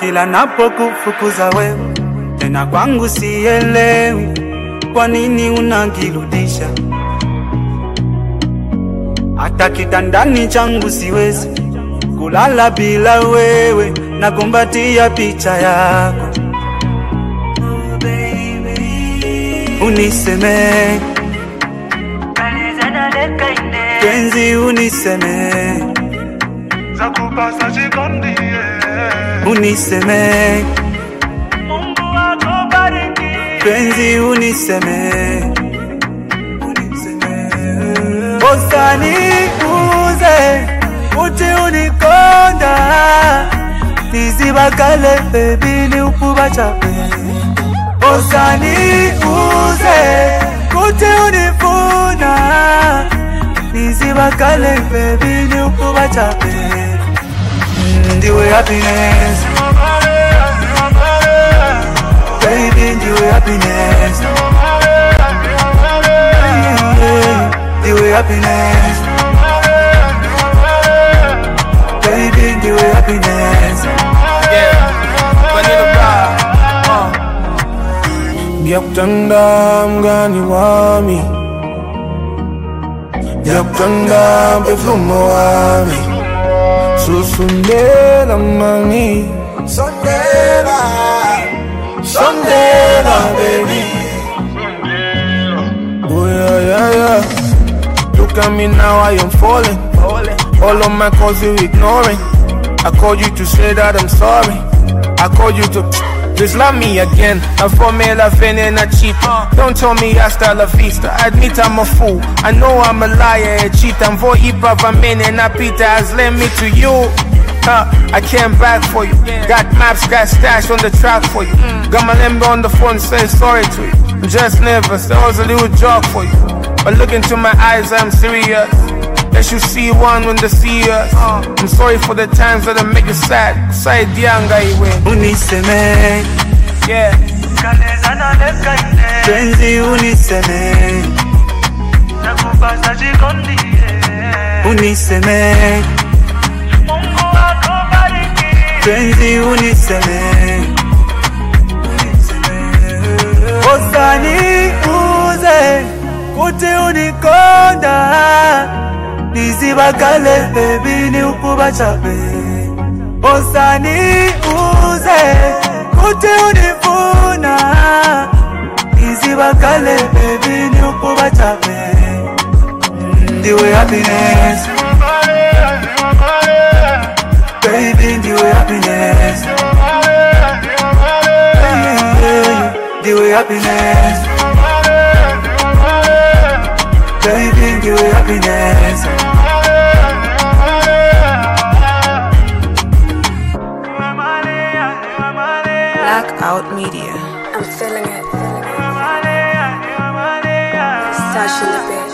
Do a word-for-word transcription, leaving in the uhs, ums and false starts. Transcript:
kila napokufukuza wewe, tena kwangu sielewi kwa nini unakirudisha. Hata kitandani changu siwezi kulala bila wewe, nakumbatia picha yako. Uniseme penzi, uniseme zakupasa chikondi, uniseme Mungu akubariki penzi, uniseme uniseme osani uze uti unikonda nizibakale baby ni ukuba chape. Osani uze kuti unifuna nizibakale baby ni ukuba chape. Ndiwe happiness baby, ndiwe happiness, ndiwe happiness baby, ndiwe happiness. Yeah, Vanilla Rock. Yakutanda mgani wami, yakutanda mpefumo wami, susundela mani, sondela, sondela baby. Oh yeah, yeah, yeah. Look at me now, I am falling. All of my calls you ignoring. I called you to say that I'm sorry. I called you to just love me again. I'm for me, la venena cheap. Don't tell me hasta la vista. I admit I'm a fool. I know I'm a liar, a cheat. I'm for ipa vamene Peter has led me to you. Huh, I came back for you. Got maps, got stash on the track for you. Got my lembo on the phone, say sorry to you. Just never, that was a little joke for you. But look into my eyes, I'm serious. Let you see one when they see us. I'm sorry for the times that I make you sad. Side yanga iwe. Uniseme, yeah. penzi uniseme, zakupasa chikondi, uniseme Mungu akubariki penzi, uniseme osani uze kuti unikonda nizibakale baby ni ukuba chape. Osani uze kuti unifuna nizibakale baby ni ukuba chape. Ndiwe happiness baby, ndiwe happiness, ndiwe happiness baby, ndiwe happiness. Blackout Media. I'm feeling it. Stash in the bed.